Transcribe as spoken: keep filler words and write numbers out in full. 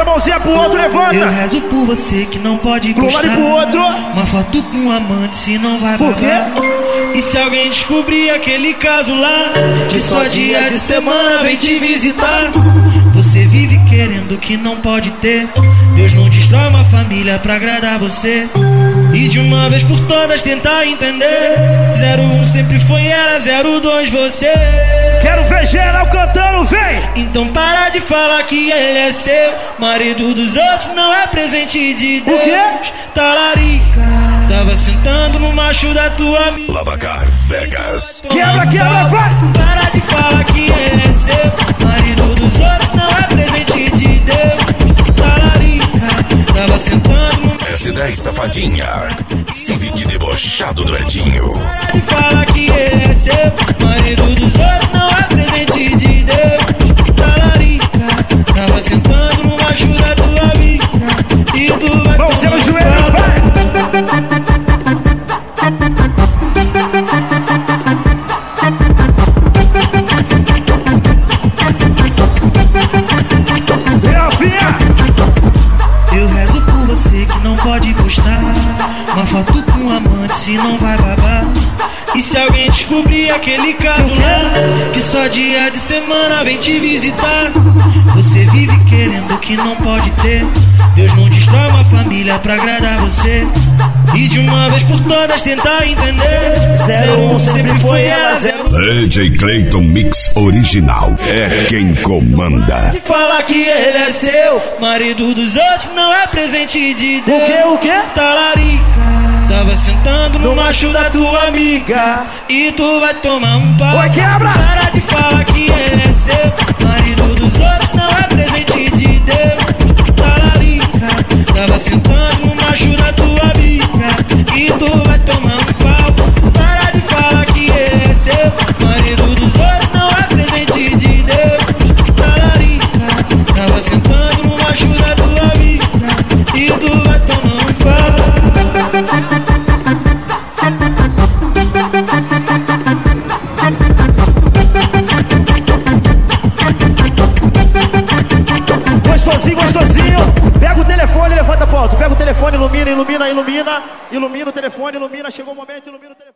mãozinha pro outro, levanta. Eu rezo por você que não pode pro postar lado e pro outro. uma foto com um amante, se não vai Por quê? E se alguém descobrir aquele caso lá, que só dia de semana vem te visitar. Você vive querendo que não pode ter. Deus não destrói uma família pra agradar você. E de uma vez por todas tentar entender. Zero um sempre foi ela, zero dois você. Quero ver geral cantando, vem! Então para de falar que ele é seu. Marido dos outros não é presente de Deus. O quê? Talarica, tava sentando no macho da tua amiga. Lavacar Vegas. Quebra, quebra, vai! Para de falar que ele é seu. Marido dos outros não é presente de Deus. Talarica, tava sentando no S dez Safadinha. Civic debochado do Edinho. Para de falar que ele é seu. Marido dos outros não é presente de Deus. Talarica, tava sentando no macho da tua amiga. E tu vai Mãozinha no joelho, vai! Eu rezo por você que não pode postar uma foto com um amante, se não vai babar. E se alguém descobrir aquele caso lá, que só dia de semana vem te visitar. Você vive querendo que não pode ter. Deus não destrói uma família pra agradar você. E de uma vez por todas tentar entender. Zero um sempre foi ela, zero. D J Clayton Mix Original. É quem comanda. Fala que ele é seu. Marido dos outros não é presente de Deus. O quê, o quê? Talarica, tava sentando no macho da tua amiga. E tu vai tomar um pau. Oi, quebra! Para de falar que ele é seu. Marido dos outros não é presente de Deus. Talarica, tava sentando no macho da tua amiga. E tu vai tomar um pau. Para de falar que ele é seu. Marido dos outros não é presente de Deus. Talarica, tava sentando no macho da tua amiga. E tu vai tomar um pau. Gostosinho, gostosinho. Pega o telefone, levanta a ponto. Pega o telefone, ilumina, ilumina, ilumina. Ilumina o telefone, ilumina. Chegou o momento, ilumina o telefone.